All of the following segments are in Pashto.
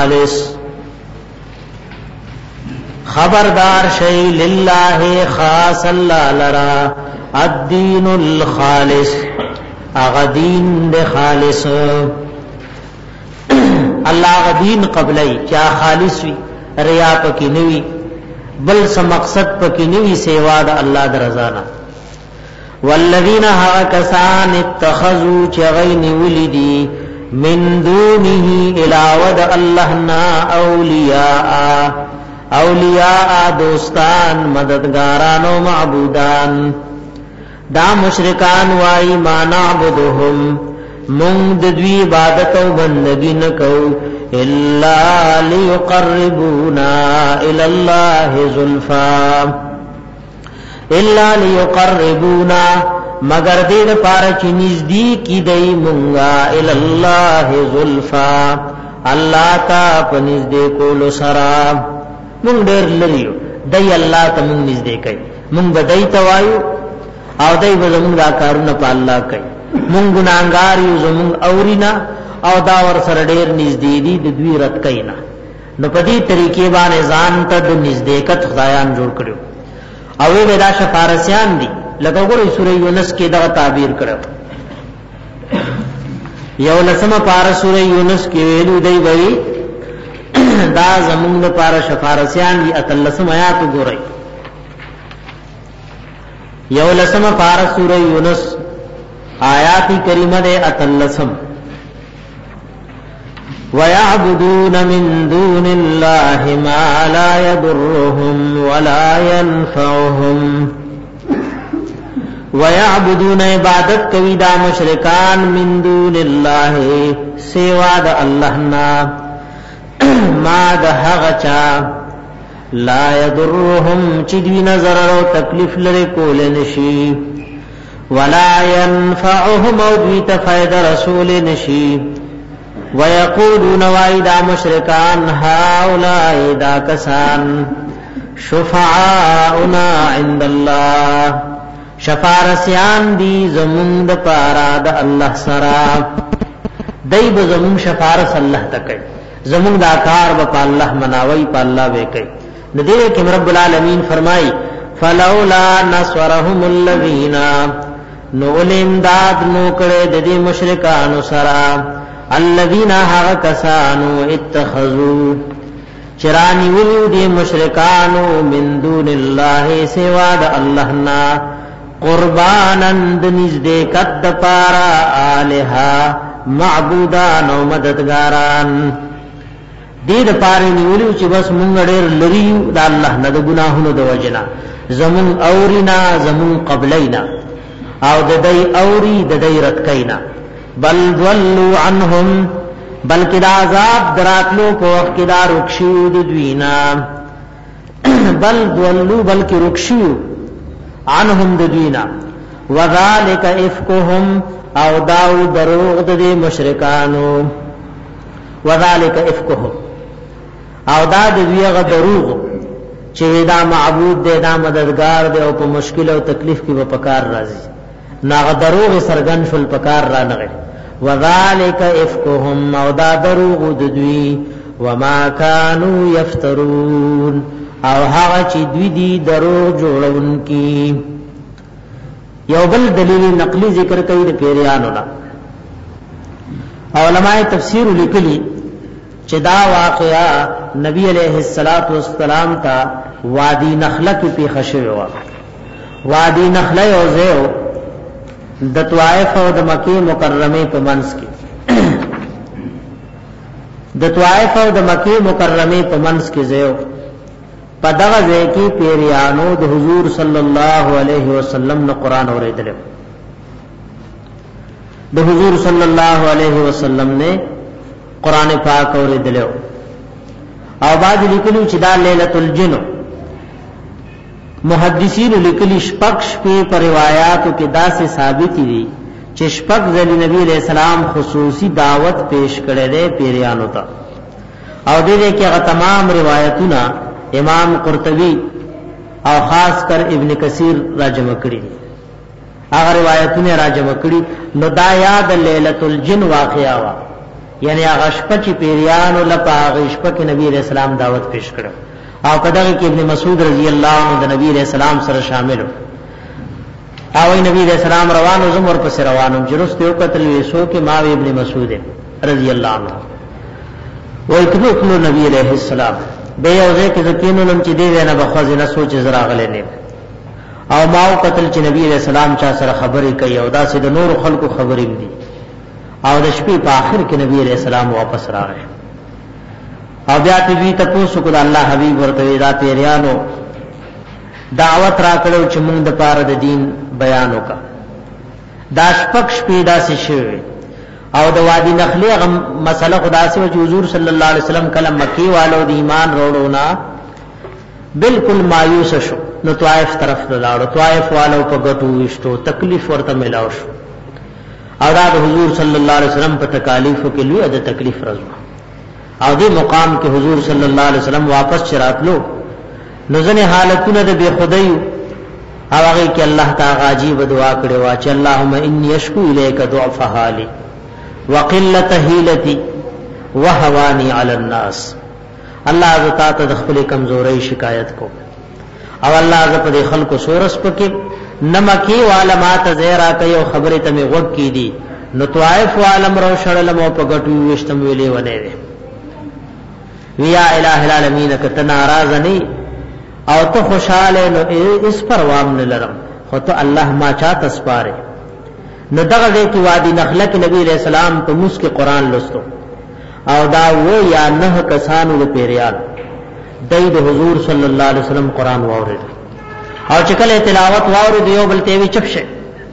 الخالص خبردار شی لله خاص الله لرا الدین الخالص اغدین د خالص الله غدین قبلی کیا خالص وی ریا پکې نوی بل سم مقصد پکې نوی سیوا د الله د رضا نه والذین ها کسان اتخذوا چغین ولدی من دونه الاود الله نا اولیاء دوستان مددگاران و معبودان دا مشرکان وای ما نعبدهم مونږ د دوی عبادت او بندګی نکو الا ليقربونا الى الله زلفا الا ليقربونا مگر دې لپاره چې نږدې کی دی مونږه الى الله زلفا الله تا په نږدې کولو سره مونږ ډېر لريو دی الله ته مونږ نږدې کوي مونږ بدای توایو او دای به زمونږ دا کارونه په الله کوي مونږ ګناګار یو زمونږ اورینا او دا ور سره ډېر نږدې دي د دوی رد کینا نو په دې طریقې باندې ځان ته د نږدېکت خدایان جوړ کړو او وی دا شفارسیان دي لکه وګورئ سورې یونس کې دا تعبیر کړو یو لسمه پار سورې یونس کې ویلو دی وی دا زمونږ لپاره شفارسیان دي اتلسم آیات وګورئ یو لسمه پار سورې یونس آیات کریمه ده اتلسم وَيَعْبُدُونَ مِن دُونِ اللَّهِ مَا لَا يَضُرُّهُمْ وَلَا يَنفَعُهُمْ وَيَعْبُدُونَ عبادت کوي دا مشرکان من دون الله سوا د الله نا ما د هغه چا لا يضرهم چې دی نظر او تکلیف لري کول نشي ولا ينفعهم او دوی ته فائدہ رسول نشي ويقولون وايدا مشرکان هؤلاء دا کسان شفعاؤنا عند الله شفارسیان دی زمون د پارا د الله سرا دای به زمون شفارس الله تکي زمون دا کار به الله مناوي په الله به کوي ندی کې رب العالمین فرمای فلولا نصرهم الذين نولم داد نو کړه د دې مشرکانو سرا الذين ها کسانو اتخذوا چرانی ولو دې مشرکانو من دون الله سوا د الله نا قربانن د نږدې کد پارا الها معبودان او مددګاران دې د پاره نیولو چې بس مونږ ډېر لري د الله نه د ګناهونو د وجنا زمون اورینا زمون قبلینا او د دې اوري د دې رد کینا بل ضلوا عنهم بلکې دا عذاب دراتلو په وخت کې دا رخصو د دوینا بل ضلوا بلکې رخصو عنهم د دوینا وذالک افکهم او داو دروغ د مشرکانو وذالک افکهم او دا د ویغه دروغ چې دا معبود دی دا مددگار دی او په مشکل او تکلیف کې به پکار راځي ناغه دروغ سرګن فل پکار را نغی وذالک افکهم او دا دروغ د دوی وما كانوا یفترون او هغه چې دوی دی دروغ جوړونکي یو بل دلیل نقلی ذکر کوي د پیریانو نه علماء تفسیر لیکلي چې دا واقعا نبی علیہ الصلوۃ والسلام ته وادی نخله کې پیښ شوی وادی نخله او زیو د طائف او د مکه مکرمه په منځ کې د طائف او د مکه مکرمه په منځ کې زیو په دغه ځای کې پیریانو د حضور صلی الله علیه وسلم نو قران اوریدل د حضور صلی الله علیه وسلم نے قران پاک اوریدل او بعد لیکلو چې دا ليله الجن محدثین لیکلی شپږ په روایتو کې دا سے ثابت دي چې شپږ ځلې نبی علیہ السلام خصوصي دعوت پیش کړي دي پیریانو ته او دې کې هغه تمام روایتونه امام قرطبی او خاص کر ابن کثیر راجمه کړي هغه روایتونه راجمه کړي نو دا یاد ليله الجن واقعا وا یعنی هغه شپه چې پیریانو لپاره هغه شپه کې نبی علیہ السلام دعوت پیش کړو او په دغه کې ابن مسعود رضی الله عنه د نبی علیہ السلام سره شامل او نبی علیہ السلام روانو زمور پس روانو جرست یو قتل وسو کې ما ابن مسعود رضی الله عنه وای کړو نبی علیہ السلام به یو ځکه ځکینو چې دی نه بخوځ نه سوچ زرا غلې نه او ماو قتل چې نبی علیہ السلام چا سره خبرې کوي او دا سید نور خلکو خبرې دي او د شپې په آخر کې نبی علیہ السلام واپس راغی او بیا ته تاسو کو د الله حبیب ورته دا پیریانو دعوت را کړو چې موږ د پاره د دین بیان وکا دا شپک شپې داسې شوی او د وادي نخلی غ مسله خدا سي چې حضور صلی الله علیه وسلم کله مکی والو د ایمان وروړو نا بالکل مایوس شو نو طائف طرف لاړو طائف والو په ګټو وشتو تکلیف ورته ملاو شو او دا د حضور صلی الله علیه وسلم په تکالیفو کې لوی د تکلیف راځو او دې مقام کې حضور صلی الله علیه وسلم واپس چراتلو نو ځنه حالتونه د بے خدای او هغه کې الله تعالی عجیب دعا کړې وا چې اللهم انی اشکو الیک ضعف حالی وقلت حیلتی وهوانی علی الناس الله عزتا ته د خپل کمزوري شکایت کو او الله عز په خلکو سورس پکې نمکی علامات زیرا کوي خبره ته می وګ کی دي نو طائف عالم رو شړل مو په ګټو وشتم ویلې ونه ویا الہ العالمین کته ناراض نه او ته خوشاله نو اس پروام نه لرم خو ته الله ما چا تسپاره نو دغه دې کې وادي نخله کې نبی رسول الله په موس کې قران لستو او دا و یا نه کسانو د پیریان دای د حضور صلی الله علیه وسلم قران واورید او چې کله تلاوت واورید یو بل ته وی چپ شه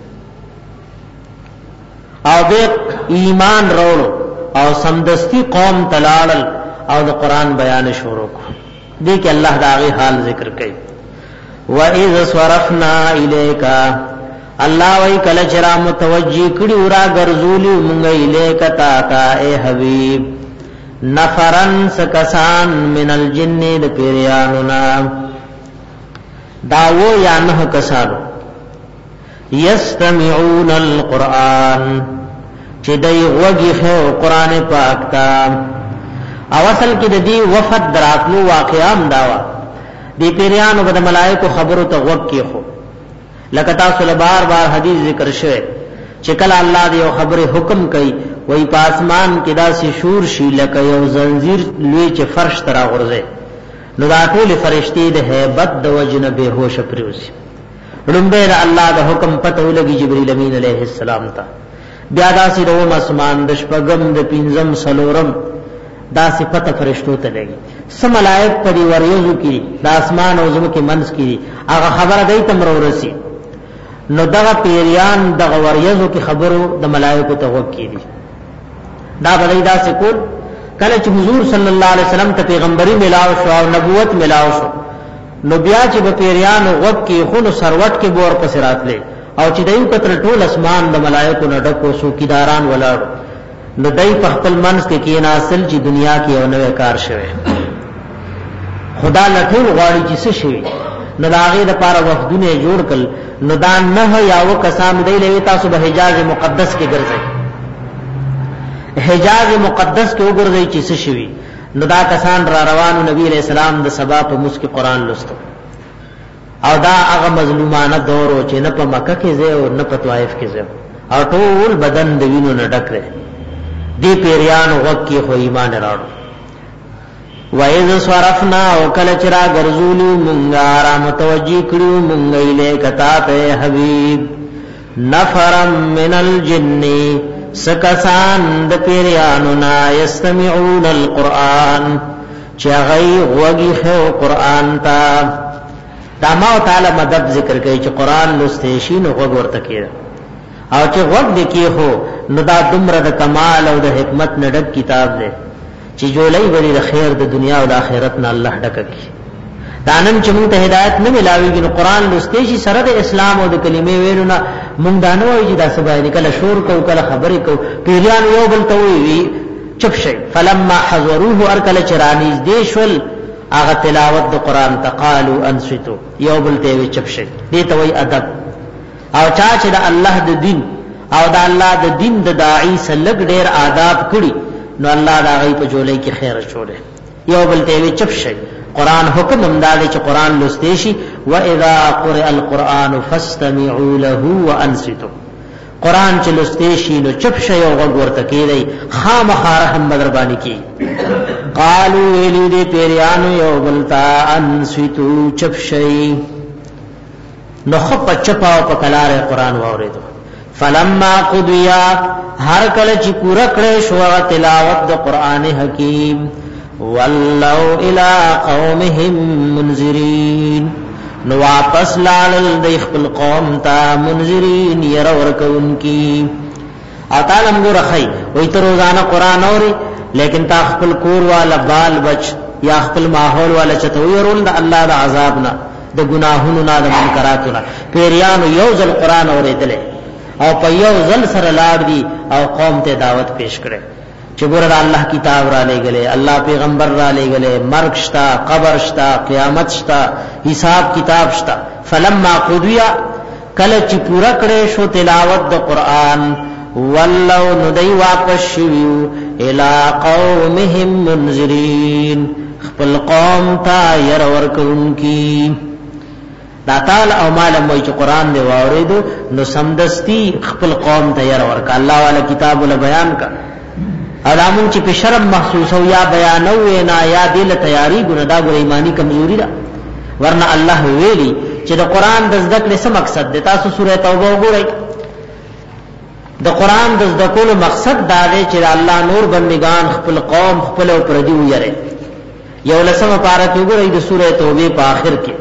او به ایمان وروړو او سمدستی قوم تلال او د قران بیان شروع کو دې کې الله داغي حال ذکر کوي وَإِذْ صَرَفْنَا إِلَيْكَ الله وای کله چې را متوجی کړي ورا ګرځولي مونږ الیک تا تا اے حبیب نفرن سکسان من الجن د پیریانو نا داو یا نه کسانو یستمعون القرآن چې دای وږي خو قران پاک تا او اصل کې د دې وفد دراتلو واقعام داوا دی پیریانو د ملائکه خبرو ته وګ کې خو لکه تاسو له بار بار حدیث ذکر شوه چې کله الله دی یو خبره حکم کوي وای په اسمان کې داسې شور شي لکه یو زنجیر لوی چې فرش ترا غورځي نو دا ټول فرشتي د hebat د وجنه به هوش پریوسی لومبه الله د حکم پته ولګي جبرئیل امین علیه السلام ته بیا داسې د اسمان د شپږم د پنځم سلورم دا صفته فرشتو ته لګي سم ملائک په دی وریوزو کې د اسمان او زمکه منځ کې هغه خبره دی تم ورسی نو دغه پیریان دغه وریوزو کې خبرو د ملائکو ته وکی دي دا بلای دا سکول کله چې حضور صلی الله علیه وسلم ته پیغمبري ملاو شو او نبوت ملاو شو نو بیا چې په پیریان وکی خو نو سروټ کې بور پس راتلې او چې دایو کتر ټول اسمان د ملائکو نه ډکو سو کیداران ولاړو نو دای په خپل منځ کې کینا اصل چې دنیا کې یو نوې کار شوه خدا لټول غواړي چې څه شي نو لاغې د پاره وفدونه جوړ کړل نو دا نه یاو کسان دی لوي تاسو به حجاز مقدس کې ګرځي حجاز مقدس کې وګرځي چې څه شي نو دا کسان را روانو نبی علیہ السلام د سبا په مسکی قران لستو او دا هغه مظلومانه دور چې نه په مکه کې زه او نه په طائف کې زه او ټول بدن د وینو نه ډک دی دی پیریان وکی خو ایمان راړو وَإِذْ صَرَفْنَا وَكَلَ چرا غرزولو مونږه را متوجی کړو مونږه الیک تا ته حبیب نفرم من الجن سکسان د پیریانو نا یستمعون القرآن چغی وږي خو قرآن تا دما تعالی مدد ذکر کوي چې قرآن لستېشي نو وګ ورته کړه او چې وګ دکی هو نو دا دمر د کمال او د حکمت نډک کتاب دی چې جوړای وری د خیر د دنیا او د آخرت نه الله ډککی دانن چې موږ ته هدایت نه ملاويږي نو قران لسته شي سره د اسلام او د کلمې ویلو نه موږ دانو وایي چې دا سبا نه کله شور کو کله خبرې کو پیریان یو بل ته وی چپ شي فلما حضروه ارکل چرانیز دیشل هغه تلاوت د قران تقالو انصتو یو بل ته وی چپ شي دې ته وی ادب او چا چې د الله د دین او د الله د دین د داعی سلګ ډیر آداب کړي نو الله دا غي په جولای کې خیر چوله یو بل ته وی چپ شي قران حکم امداد چې قران لسته شي و اذا قرئ القران فاستمعوا له وانصتوا قران چې لسته شي نو چپ شي او غوږ ورته کیږي خامخا رحم مدربانی کی قالوا ویلی دې پیریانو یو بلتا انصتوا چپ شي نو خپ چپاو په کلار قران واوریدو فلما قضیا هر کله چې پورا کړې شو تلاوت د قران حکیم ولو الى قومهم منذرین نو واپس لال د خپل قوم ته منذرین ير ورکون کی اتا لم غرخی وې تر روزانه قران اوري لیکن تا خپل کور والا بال بچ یا خپل ماحول والا چته ويرول د الله د عذاب نه د ګناهونو نه د منکراتو نه پیریانو یو ځل قران اوریدل او په یو ځل سره لاړ دي او قوم ته دعوت پیش کړي چې ګوره الله کتاب را لېګلې الله پیغمبر را لېګلې مرګ شتا قبر شتا قیامت شتا حساب کتاب شتا فلما قضیا کله چې پورا کړي شو تلاوت د قران ولو ندی واپس شویو الى قومهم منذرین خپل قوم ته ير ورکونکي دا تعال او مالم وای چې قران دی واوریدو نو سمدستی خپل قوم ته ير ورک الله والا کتاب ول بیان کا علامون چې په شرم محسوس او یا بیان او نه یا دل تیاری ګنه دا ګر ایمانی کمزوري ده ورنه الله ویلي چې د قران د ذکر څه مقصد ده تاسو سوره توبه وګورئ د قران د ذکر مقصد دا دی چې الله نور بندگان خپل قوم خپل او پردي ويره یو لسمه پارا کې وګورئ د سوره توبه په آخر کې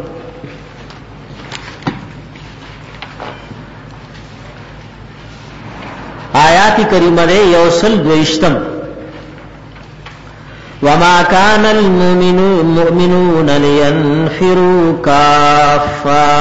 آیات کریمه ده یوصل دویشتم وما كان المؤمنون لينفروا كافة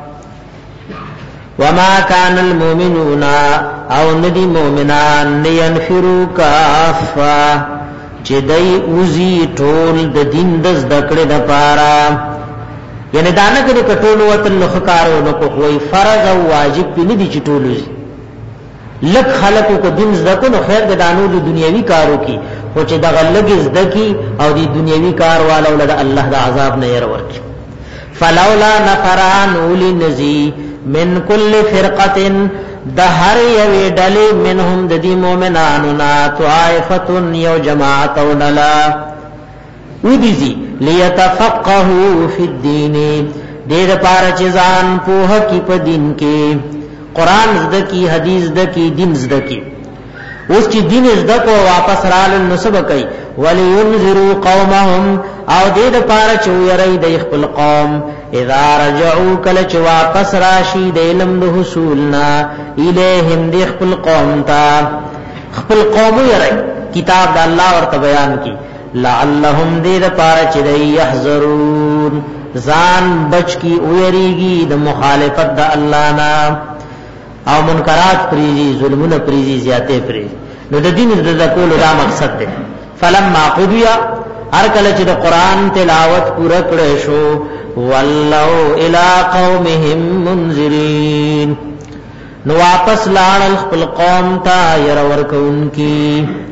وما كان المؤمنون او ندی مؤمنان لينفروا كافة چې دای اوزی ټول د دین د ذکر د پاره یعنی دانه کې کټول وته لخ کارو نو کوئی فرض او واجب نه دي چې ټول لک خلقو کو دین زدکو نو خیر د دانو د دنیوي کارو کی او چې د غلګ زدکی او د دنیوي کار والو له الله د عذاب نه ير ورکی فلولا نفران ولنذی من کل فرقه د هر یوې ډلې منهم د دې مؤمنانو نا طائفه یو جماعت وللا ودیزی لیتفقهوا فی الدین دې لپاره چې ځان په کی په دین کې قران زده کی حدیث زده کی دین زده کی اوس چې دین زده کو واپس رال نسب کوي ولینذروا قومهم او دې د پاره چې ويري د خپل قوم اذا رجعوا کله چې واپس راشي د علم د حصولنا الیهم د خپل قوم ته خپل قوم ويري کتاب د الله ورته بیان کی لعلهم دې د پاره چې يحذرون ځان بچ کی ويريږي د مخالفت د الله نه او منکرات پریزی ظلمونه پریزی زیاته پریزی نو د دین د ذکر دا مقصد ده فلما قضیا هر کله چې د قران تلاوت پوره کړې شو ولو الى قومهم منذرین نو واپس لاړل خپل قوم ته ير ورکونکي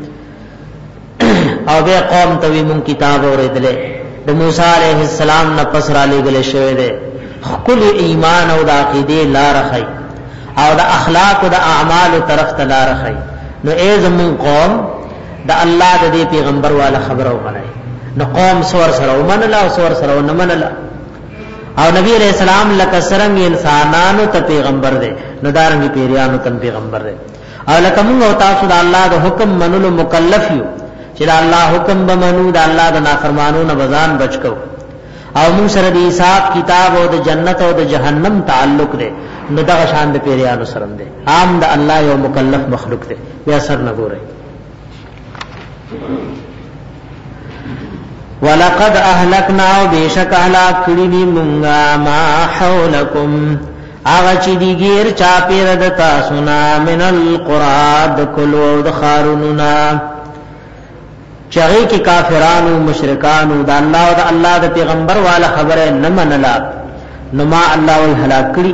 او به قوم ته مون کتاب اورېدلې د موسی عليه السلام نه پس را لېګل شوی ده خپل ایمان او د عقیده لار خي او د اخلاق او د اعمال طرف ته لار خي نو ای زمون قوم د الله د دې پیغمبر والا خبرو غنای نو قوم سور سره ومنلا او سور سره ونمنلا او نبی علیہ السلام لکه سرنګ انسانانو ته پیغمبر دی نو دارنګ پیریانو ته پیغمبر دی او لکه موږ او تاسو د الله د حکم منلو مکلف یو چې د الله حکم به منو د الله د نافرمانو نه بزان بچو او موږ سره د حساب کتاب او د جنت او د جهنم تعلق دی نو دغه شان د پیریانو سره دی عام د الله یو مکلف مخلوق دی بیا سر نه ګورئ ولقد اهلكنا بشك هلاك کړي مونږه ما حولکم هغه چې دی غیر چا پیر د تاسو نه من القرى د کلو د خاروننا چغې کې کافرانو مشرکانو د الله او د الله د پیغمبر والا خبره نه منلا نو ما الله ول هلاک کړي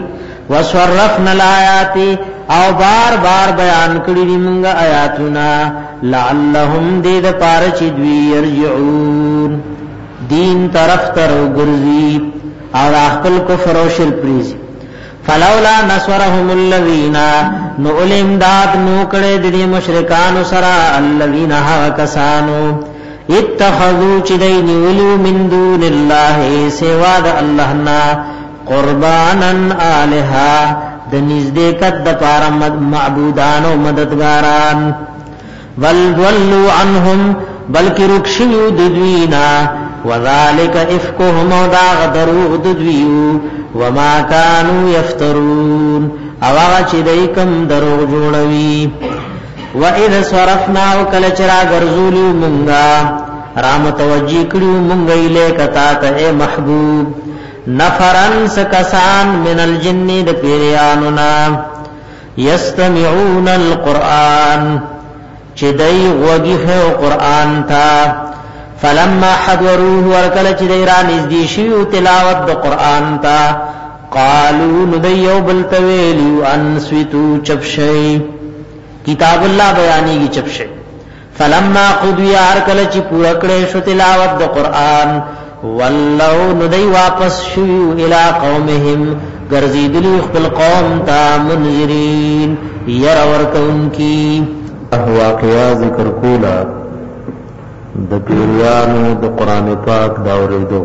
وصرفنا الآیات او بار بار بیان کړی دی موږ آیاتنا لعلهم دې د پاره چې دوی يرجعون دین طرف تر ګرځي او خپل کفر او شرک پریزي فلولا نصرهم الذين نو الامداد نو کړه دې مشرکان سره الذين ها کسانو اتخذوا چې دې نیولو من دون الله سوا د الله نا قربانن الها د نږدې کد د پاره معبودان او مددګاران ولوا عنهم بلکې رکشیو د دوینا وذالک افکهم دا غدرو د دویو وما كانوا يفترون او هغه چې دای کوم دروغ جوړوي واذ صرفنا وکلچرا غرزولی مونږه رام توجی کړو مونږه الیک تا ته محبوب نفرن سکسان من الجن د پیریانو نا یستمعون القرآن چې دای غوږی هو قرآن تا فلما حضروه ورکل چې دای را نږدې شیو تلاوت د قرآن تا قالوا ندیو بلتویلو انسویتو چپشی کتاب الله بیانی کی چپشی فلما قضی ارکل چې پورا کړې شو تلاوت د قرآن ولو ندی واپس شو الى قومهم گرزیدلی خپل قوم تا منذرین ير ورکون کی واقعا ذکر کولا د پیریانو د قران پاک دا اوریدو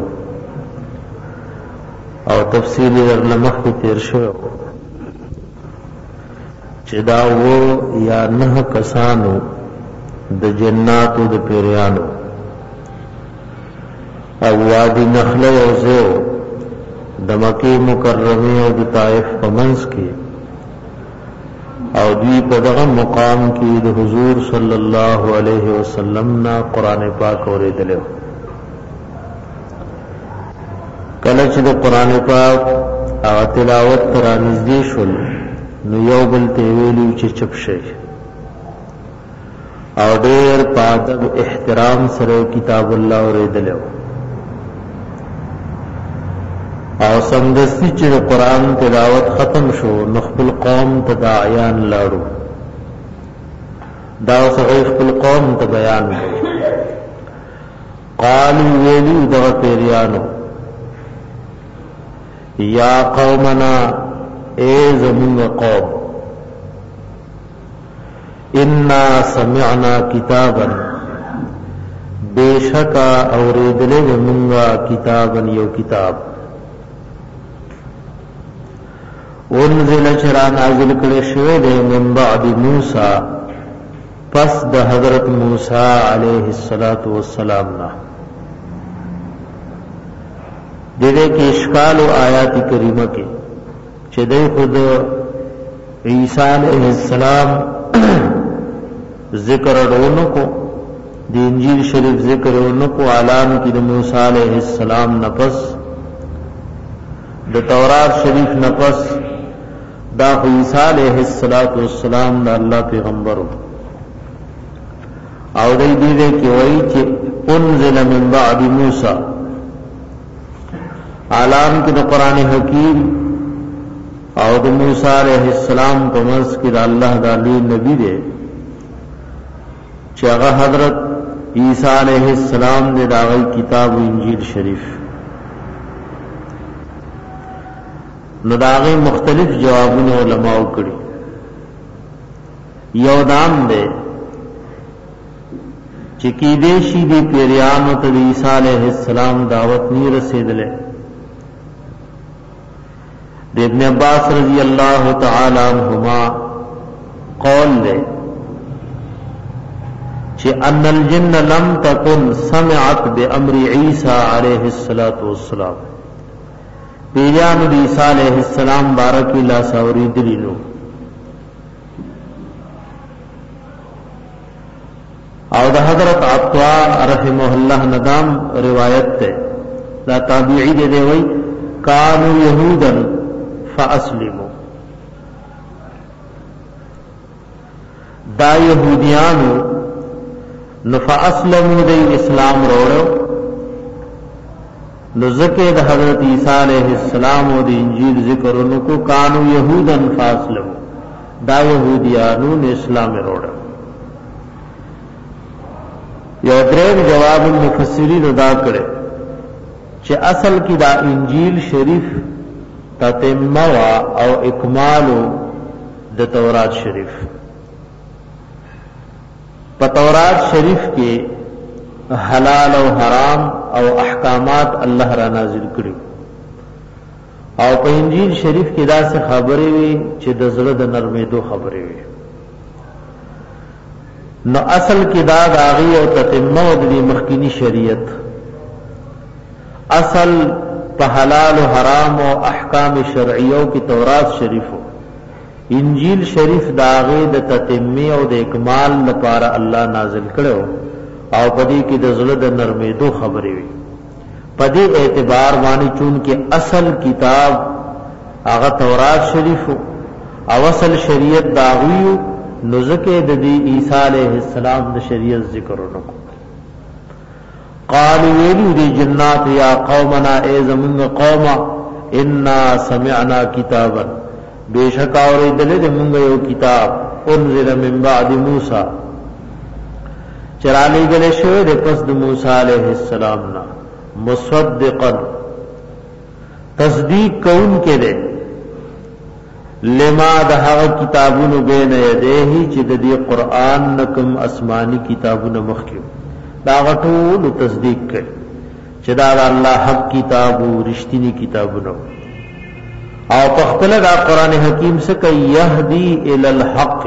او تفصیل ورلمخ کې تیر شو چې دا وو یا نه کسانو د جناتو د پیریانو او وادي نخله او زو د مکه مکرمه او د طائف په منځ کې او دوی په دغه مقام کې د حضور صلی الله علیه وسلم نا قران پاک اوریدل کله چې د قران پاک او تلاوت تر نږدې شول نو یو بل ته ویلو چې چپ شي او ډېر په ادب احترام سره کتاب الله اوریدل او سمدستی چې قرآن تلاوت ختم شو نخبل قوم تداعیان لاړو دا صحیح خپل قوم ته بیان قالوا ویلو دغه پیریانو یا قومنا اے زمون قوم انا سمعنا کتابا بیشکا اوریدل زمونگا کتابا یو کتاب انزل چرا نازل کړي شوی دی من بعد موسی پس د حضرت موسی علیه الصلاۃ والسلام نا دغه کې اشکال او آیات کریمه کې چې د خود عیسی علیه السلام ذکر ورونو کو د انجیل شریف ذکر ورونو کو اعلان کې د موسی علیه السلام نفس د تورات شریف نفس دا عیسی علیہ السلام دا الله پیغمبرو او دې دې کې وایي چې انزل من بعد موسی اعلان کې د قران حکیم او د موسی علیہ السلام په منځ کې د الله د علی نبی دی چې هغه حضرت عیسی علیہ السلام د داوی کتاب او انجیل شریف نو داغه مختلف جوابونه علماء کړي یو دام دی چې کې دې شي دې پیریانو ته عیسی علیہ السلام دعوت نی رسیدله د ابن عباس رضی اللہ تعالی عنہما قول لے چې ان الجن لم تكن سمعت بامر عیسی علیہ الصلوۃ والسلام پیرانو د عیسی علیہ السلام بارک لا سوری دلیلو او د حضرت عطا رحمه الله ندام روایت ته دا تابعی دی وی کانوا یهودا فاسلموا دا یهودیانو نو فاسلموا د اسلام وروړو نو ذکر د حضرت عیسی علیہ السلام او د انجیل ذکرونو کو کانو یهودن فاصلو دا یهودیانو نے اسلام روڑا. یو دریم جواب مفسرین ادا کرے چې اصل کی دا انجیل شریف تتمه او اکمالو د تورات شریف. په تورات شریف کې حلال او حرام او احکامات الله را نازل کړي او په انجیل شریف کې دا څه خبرې وي چې د زړه د نرمېدو خبرې وي. نو اصل کې دا داغي او تتمه د مخکینی شریعت اصل په حلال او حرام او احکام شرعیو کې تورات شریفو. انجیل شریف داغه د تتمه او د اکمال لپاره الله نازل کړو او پدې کې د زړه د نرمېدو خبرې وي. پدې اعتبار باندې چون کې اصل کتاب هغه تورات شریف او اصل شریعت داغیو نو ځکه د دې عیسی علیه السلام د شریعت ذکر ورکو. قالوا ویلو دی جنات یا قومنا ای زمون قوما انا سمعنا کتابا بیشک اوریدل دې مونږ یو کتاب انزل من بعد موسی چرالی گلے شوئے دے پس د موسی علیہ السلام نا مصدقا تصدیق کون کے دے لما دہا کتابون بین یدیہی چی دی قرآن نکم اسمانی کتابون مخیو دا غطول تصدیق کر چی دا اللہ حق کتابو رشتینی کتابونو او پختل دا قرآن حکیم سکا یهدی الالحق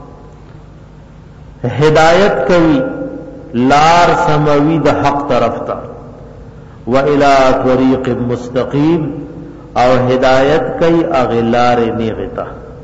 ہدایت کوي لار سموي د حق طرف ته و الى طريق مستقيم او هدایت کوي اغلار نیغتا.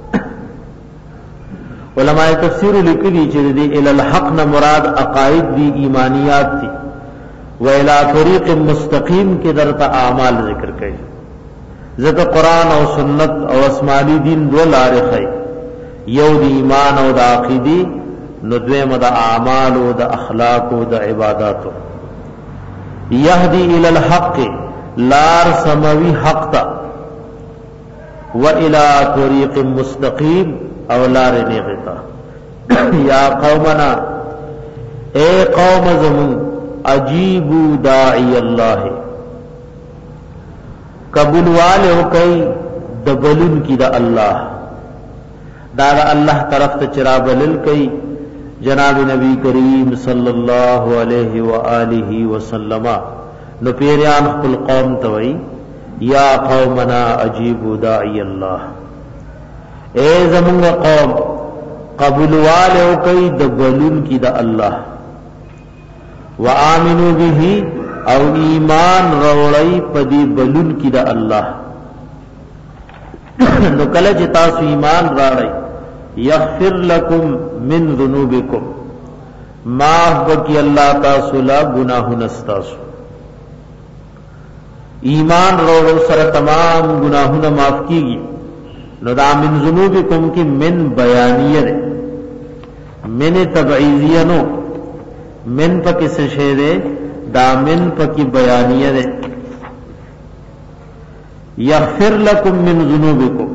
علماء تفسیر لیکلي چې د الى الحق نه مراد عقاید دي ایمانیات دي و الى طريق مستقيم کې درته اعمال ذکر کوي. ځکه قران او سنت او اسماني دین دوه لارې خي یو د ایمان او د عقیدې نو دویم دا اعمال او دا اخلاق او دا عبادات. یهدی الی الحق لار سموی حق تا و الی طریق مستقیم او لار نیغتا. یا قومنا اے قوم زمون عجیبو داعی اللہ قبول والے ہو کئی دبلن کی دا اللہ دا اللہ طرف تا چرا بلل کئی جناب نبی کریم صلی اللہ علیہ وآلہ وسلم نو پیریان خپل قوم توئی یا قومنا عجیبو داعی اللہ اے زمونگ قوم قبول والے کئی دبلن کی دا اللہ وآمنو بھی او ایمان روڑی پدی بلن کی دا اللہ نو کلچ تاسو ایمان راڑی یغفر لکم من ذنوبکم معاف بکی اللہ تاسو لا گناہ نستاسو. ایمان روڑو سر تمام گناہوں معاف کی گی. نو دا من ذنوبکم کی من بیانیہ دے من تبعیزیہ نو من پکی سشے دے دا من پکی بیانیہ دے. یغفر لکم من ذنوبکم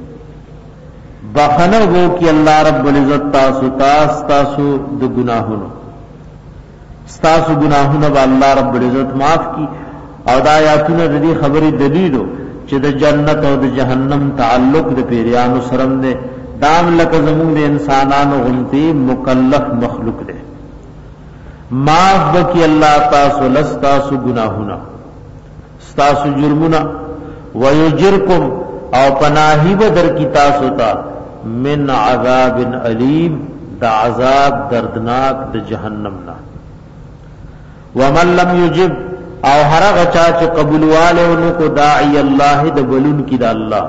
بخنه وو کی اللہ رب العزت تاسو تاسو د گناہونو ستاسو گناہونو با اللہ رب العزت معاف کی. او دا آیاتونه د دې خبرې دلیلو چې د جنت او د جهنم تعلق د پیریانو سره نه دام لکه زمون د انسانانو غنتی مکلف مخلوق ده. معاف بکی اللہ تاسو لستاسو گناہونا ستاسو جرمونا ویجرکم او پناہی بدر کی تاسو تا من عذاب علیم دا عذاب دردناک دا جہنمنا. ومن لم یجب او ہر غچا چ قبول والے انو کو داعی اللہ دا بلون کی دا اللہ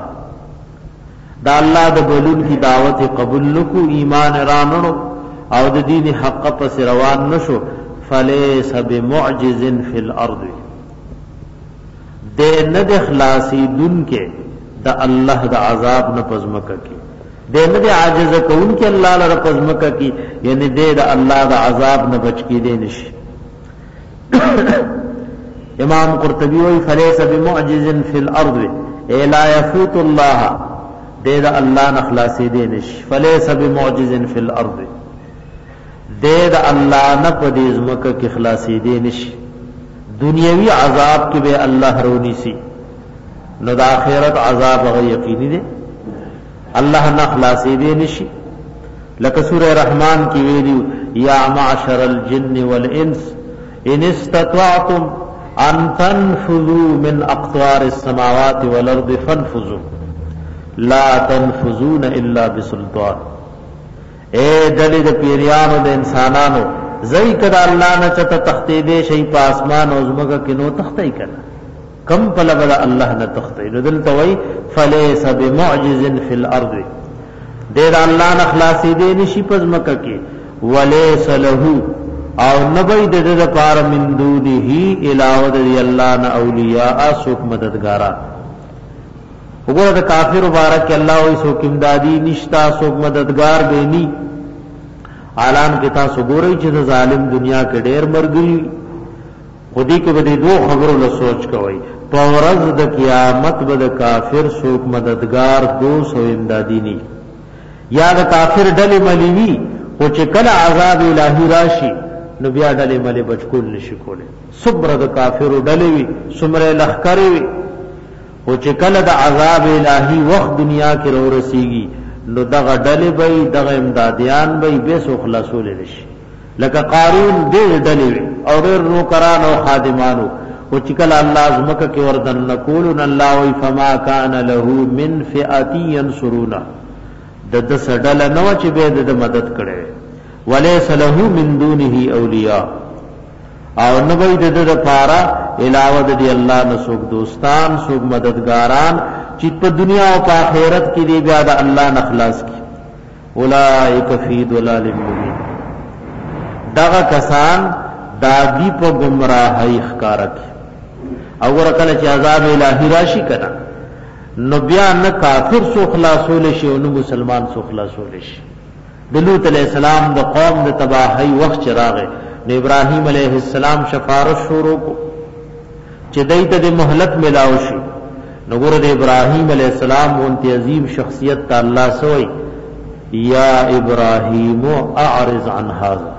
دا بلون کی دعوت قبول نکو ایمان راننو او د دین حق پس روان نشو فلیس بمعجز فی الارض دے ند اخلاصی دن کے دا اللہ دا عذاب نہ پزمکا کی دے ند عاجز کون کے اللہ لرا پزمکا کی یعنی دے دا اللہ دا عذاب نہ بچ کی دے نش. امام قرطبی وی فلیس بمعجز فی الارض اے لا یفوت اللہ دے دا اللہ نخلاصی دے نش فلیس بمعجز فی الارض دے دا اللہ نپدیز مکہ کی خلاصی دے نش دنیاوی عذاب کی بے اللہ رونی سی نو دا آخرت عذاب غیر یقینی دے اللہ نخلاصی دے نشی لکہ سورہ رحمان کی ویلیو یا معشر الجن والانس ان استطعتم ان تنفذوا من اقطار السماوات والارض فانفذوا لا تنفذون الا بسلطان اے دلی د پیریانو د انسانانو زئی کدا اللہ نہ چتا تختی دے شی پاسمان او زمگا کینو تختی کنا کم پلبل اللہ نہ تختی ندل توئی فلیس بمعجز فی الارض دے دا اللہ نہ خلاصی دے نشی پز مکہ کی ولیس لہو او نبی دے دے پار من دونہی علاوہ دے اللہ نہ اولیاء سوک مددگاران اگر دا کافر مبارک اللہ ہوئی سوک امدادی نشتا سوک مددگار بینی اعلان کتا سگورئی چیز ظالم دنیا کے ڈیر مرگلی خودی کے بدی دو خبروں ل سوچ کوئی پورز د قیامت بد کافر سوک مددگار دوست و امدادی نی یا د کافر ڈل ملیوی او چې کله عذاب الہی راشی نو بیا ډلې ملي بچکول نشي کوله صبر د کافر ډلې وي سمره لخرې وي او چې کله د عذاب الہی وخت دنیا کې رو رسیږي نو دغه ډلې به دغه امدادیان به به سو خلاصول نشي لکه قارون دې ډلې وي او ډېر نوکران او خادمانو او چې کله الله زمکه کې وردن نقولن الله وی فما کان له من فئه ينصرون د سډل نو چې به د مدد کړي وليس له من دونه اولیاء او نبی د د پارا علاوه د الله نه سوک دوستان سوک مددگاران چې په دنیا او په آخرت کې دی بیا د الله نه خلاص کی اولئک فی ضلال مبین دغه کسان دادی په گمراهی ښکارا کی او ورکل چې عذاب الہی راشي کنا نو بیا نه کافر سو خلاصول شي او نو مسلمان سو خلاصول شي د لوط علیہ السلام د قوم د تباہی وخت چراغه نو ابراہیم علیہ السلام شفارش شروع کو چې دایته د مهلت ملاو شي نو ګور د ابراہیم علیہ السلام اونتی عظیم شخصیت ته الله سوئی یا ابراہیم اعرض عن هذا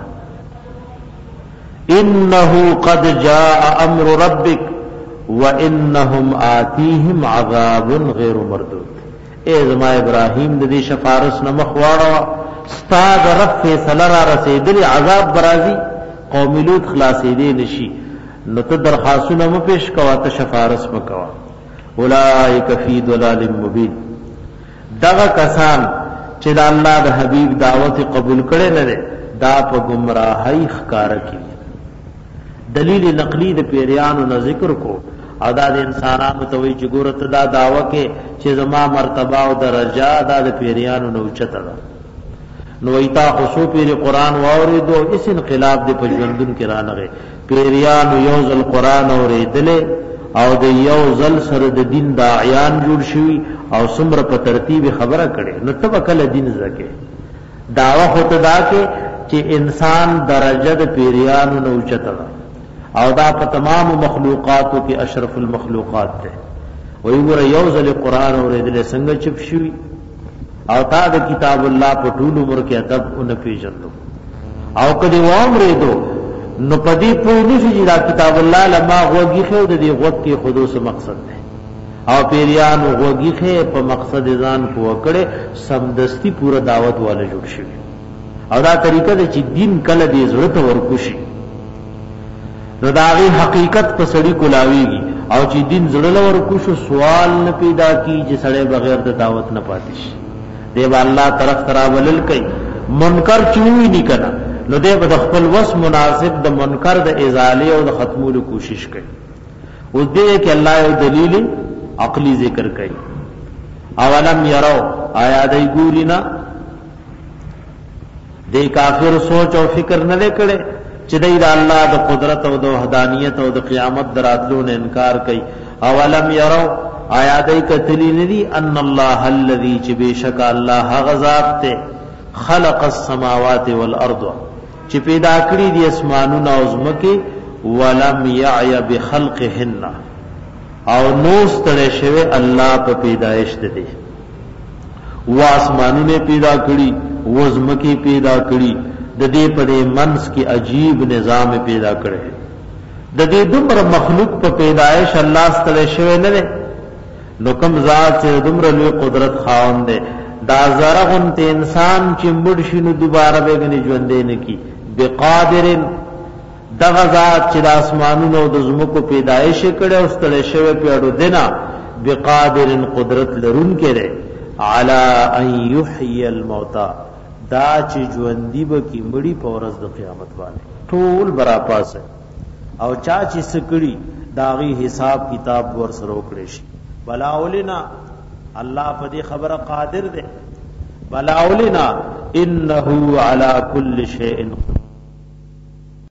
انه قد جاء امر ربك وانهم آتيهم عذاب غیر مردود اے زما ابراہیم د دې شفارش نه مخواړه استاد رب فیصله را رسیدلی عذاب برازي قوم لوط خلاصې دي نشي نو ته درخواستونه مو پیش کوا ته شفارش مکوا اولئک فی ضلال مبین دغه کسان چې د الله د حبیب دعوت قبول کړي نه دا په گمراهی ښکار کوي دلیل نقلی د پیریانو نه ذکر کو ادا د انسانانو ته وی چې ګورته دا داوا کې چې زما مرتبه او درجه دا د پیریانو نه اوچته ده نو ایتا خصو پیر قرآن واوریدو اس انقلاب دی پجوندن کی رانغه پیریانو یوزل قرآن اوریدله او د یوزل سره د دین داعیان جوړ شوی او سمر په ترتیب خبره کړي نو تب کله دین زکه داوا هوته دا کې چې انسان درجه د پیریانو نه اوچته او دا په تمام مخلوقاتو کې اشرف المخلوقات ده وی ګره یوزل قرآن اوریدله څنګه چپ شوی او تا د کتاب الله په ټول عمر کې ادب ان پیژنو او کدی وامرې دو نو پدی په نشي دا کتاب الله لما غوږی خو د دې غوږ کې خودوس مقصد ده او پیریان غوږی خو په مقصد ځان کو کړي سمدستی پورا دعوت والا جوړ شي او دا طریقه ده چې دین کله دې ضرورت ورکوشي نو دا غي حقیقت په سړی کولاویږي او چې دین زړه ورکوشو سوال نه پیدا کی چې سړی بغیر د دعوت نه پاتې شي دیو اللہ طرف تراولل کئی منکر چوئی نہیں کنا نو دیو د خپل وس مناسب د منکر د ازاله او د ختمولو کوشش کئی اس دے کہ اللہ یو دلیل عقلی ذکر کئی اولم یرو آیا دی ګورینا دی کافر سوچ او فکر نه کړي چې دی د الله د قدرت او د وحدانیت او د قیامت دراتلو نه انکار کئی اولم یرو آیا دای کتلی ندی ان الله الذی چې بشک الله غذات ته خلق السماوات والارض چې پیدا کړی دي اسمانونه او زمکه ولم يعي بخلقهن او نو ستړی شوی الله په پیدایش ده و اسمانونه پیدا کړی و زمکی پیدا کړی د دې په منس کې عجیب نظام پیدا کړی د دې دومره مخلوق په پیدایش الله ستړی شوی نه ده نو کوم ذات چې دومره لوی قدرت خاوند ده دا زرغون ته انسان چې مړ شي نو دوباره به غني ژوندې نه کی بقادر دغه ذات چې د اسمانونو او د زمکو پیدایش کړي او ستړی شوی پیړو دینا بقادر قدرت لرونکي ده علی ان یحیی الموتى دا چې ژوندۍ به کی مړی په ورځ د قیامت باندې ټول برا پاسه او چا چې سکړي داغي حساب کتاب ور سره وکړي شي بلاولنا الله په دې خبره قادر ده بلاولنا انه علی کل شیء